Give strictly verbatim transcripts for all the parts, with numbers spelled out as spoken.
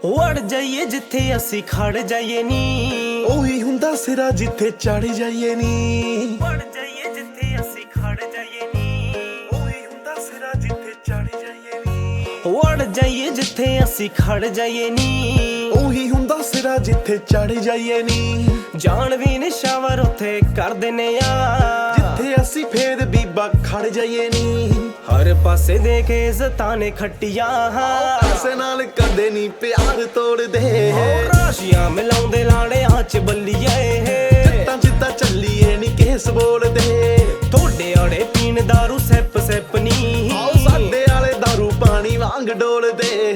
ਵੜ ਜਾਈਏ ਜਿੱਥੇ ਅਸੀਂ ਖੜ ਜਾਈਏ ਨੀ, ਉਹੀ ਹੁੰਦਾ ਸਿਰਾ ਜਿੱਥੇ ਚੜ ਜਾਈਏ ਨੀ। ਵੜ ਜਾਈਏ ਜਿੱਥੇ ਅਸੀਂ ਖੜ ਜਾਈਏ ਨੀ, ਉਹੀ ਹੁੰਦਾ ਸਿਰਾ ਜਿੱਥੇ ਚੜ ਜਾਈਏ ਨੀ। ਵੜ ਜਾਈਏ ਜਿੱਥੇ ਅਸੀਂ ਖੜ ਜਾਈਏ ਨੀ, ਉਹੀ ਹੁੰਦਾ ਸਿਰਾ ਜਿੱਥੇ ਚੜ ਜਾਈਏ ਨੀ। ਜਾਣ ਵੀ ਨਿਸ਼ਾਵਰ ਉੱਥੇ ਕਰ ਦਿੰਨੇ ਆ, ਜਿੱਥੇ ਅਸੀਂ ਫੇਰ ਬੀਬਾ ਖੜ ਜਾਈਏ ਨੀ। ਹਰ ਪਾਸੇ ਦੇ ਕੇ ਇੱਜ਼ਤਾਂ ਨੇ ਖੱਟੀਆਂ, ਕਿਸੇ ਨਾਲ ਕਦੇ ਨਹੀਂ ਪਿਆਰ ਤੋੜਦੇ। ਰਾਸ਼ੀਆਂ ਮਿਲਾਉਂਦੇ ਲਾੜਿਆਂ ਚ ਬੱਲੀਏ, ਜੱਟਾਂ ਜਿੱਦਾਂ ਚੱਲੀਏ ਨੀ ਕੇਸ ਬੋਲਦੇ। ਤੁਹਾਡੇ ਆੜੇ ਪੀਣ ਦਾਰੂ ਸੈਪ ਸੈਪ ਨੀ, ਆਓ ਸਾਡੇ ਆਲੇ ਦਾਰੂ ਪਾਣੀ ਵਾਂਗ ਡੋਲਦੇ।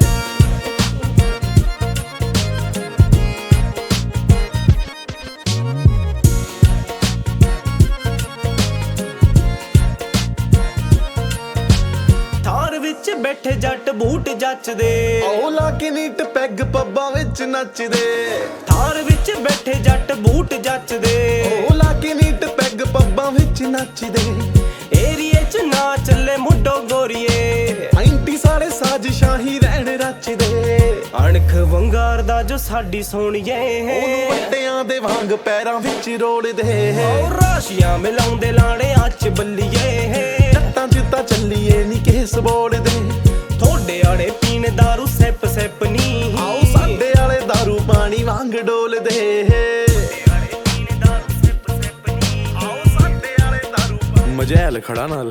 ਥਾਰ ਵਿੱਚ ਬੈਠੇ ਜੱਟ ਬੂਟ ਜੱਚਦੇ, ਆਓ ਲਾ ਕੇ ਨੀਟ ਪੈਗ ਪੱਬਾਂ ਵਿੱਚ ਨੱਚਦੇ। ਥਾਰ ਵਿੱਚ ਬੈਠੇ ਜੱਟ ਬੂਟ ਜੱਚਦੇ, ਆਓ ਲਾ ਕੇ ਨੀਟ ਪੈਗ ਪੱਬਾਂ ਵਿੱਚ ਨੱਚਦੇ। ਏਰੀਏ ਚ ਨਾ ਚੱਲੇ ਮੁੱਢੋ ਗੋਰੀਏ, ਐਂਟੀ ਸਾਰੇ ਸਾਜ਼ਿਸ਼ਾਂ ਹੀ ਰਹਿਣ ਰਚਦੇ। ਅਣਖ ਵੰਗਾਰ ਦਾ ਜੋ ਸਾਡੀ ਸੋਹਣੀਏ, ਉਹਨੂੰ ਵੱਟਿਆਂ ਦੇ ਵਾਂਗ ਪੈਰਾਂ ਵਿੱਚ ਰੋੜਦੇ। ਰਾਸ਼ੀਆਂ ਮਿਲਾਉਂਦੇ ਲਾੜਿਆਂ ਚ ਬੱਲੀਏ, ਜੱਟਾਂ ਜਿੱਦਾਂ ਚੱਲੀਏ ਨੀ ਕੇਸ ਬੋਲਦੇ। ਤੁਹਾਡੇ ਆੜੇ ਪੀਣ ਦਾਰੂ ਸੈਪ ਸੈਪ ਨੀ, ਆਓ ਸਾਡੇ ਆਲੇ ਦਾਰੂ ਪਾਣੀ ਵਾਂਗ ਡੋਲਦੇ। ਮਜੈਲ ਖੜਾ ਨਾਲ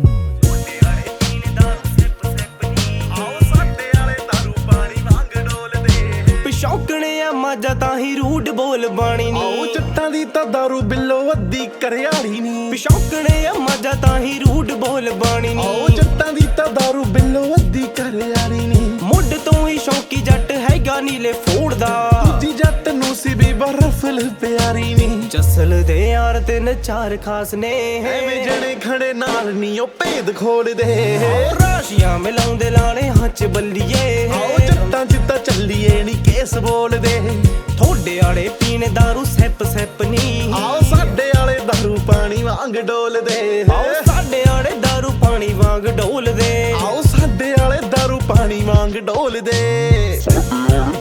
ਪਿਸ਼ੌਕਣੇ ਆ ਮਾਝਾ ਤਾਂ ਹੀ ਰੂਡ ਬੋਲ ਬਾਣੀ ਨੀ, ਆਓ ਜੱਟਾਂ ਦੀ ਤਾਂ ਦਾਰੂ ਬਿੱਲੋ ਅੱਧੀ ਕਰਿਆੜੀ ਨੀ। ਪਿਸ਼ੌਕਣੇ ਆ ਮਾਝਾ ਤਾਂ ਹੀ ਰੂਡ ਬੋਲ ਬਾਣੀ ਨੀ, ਆਓ ਜੱਟਾਂ ਦੀ ਤਾਂ ਦਾਰੂ ਬਿੱਲੋ ਅੱਧੀ ਕਰਿਆੜੀ ਨੀ। ਮੁੱਢ ਤੋਂ ਹੀ ਸ਼ੌਕੀ ਜੱਟ ਹੈਗਾ ਨੀਲੇ ਫੋੜਦਾ, ਦੂਜੀ ਜੱਟ ਨੂੰ ਸੀ ਵੀ ਬਰਫਲ ਪਿਆਰੀ ਨੀ। ਜਸਲ ਦੇ ਯਾਰ ਤਿੰਨ ਚਾਰ ਖਾਸ ਨੇ, ਐਵੇਂ ਜਣੇ ਖੜੇ ਨਾਲ ਨੀ ਉਹ ਭੇਦ ਖੋਲਦੇ। ਰਾਸ਼ੀਆਂ ਮਿਲਾਉਂਦੇ ਲਾੜਿਆਂ ਚ ਬੱਲੀਏ, ਆਓ ਜੱਟਾਂ ਜਿੱਦਾਂ ਚੱਲੀਏ ਨੀ ਕੇਸ ਬੋਲਦੇ। ਤੁਹਾਡੇ ਆੜੇ ਪੀਣ ਦਾਰੂ ਸੈਪ ਸੈਪ ਨੀ, ਆਓ ਸਾਡੇ ਆਲੇ ਦਾਰੂ ਪਾਣੀ ਵਾਂਗ ਡੋਲਦੇ। ਆਓ ਸਾਡੇ ਆੜੇ ਦਾਰੂ ਪਾਣੀ ਵਾਂਗ ਡੋਲਦੇ, ਆਓ ਸਾਡੇ ਆਲੇ ਦਾਰੂ ਪਾਣੀ ਵਾਂਗ ਡੋਲਦੇ।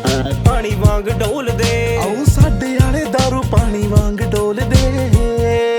ਪਾਣੀ ਵਾਂਗ ਡੋਲਦੇ, ਆਓ ਸਾਡੇ ਆਲੇ ਦਾਰੂ ਪਾਣੀ ਵਾਂਗ ਡੋਲਦੇ।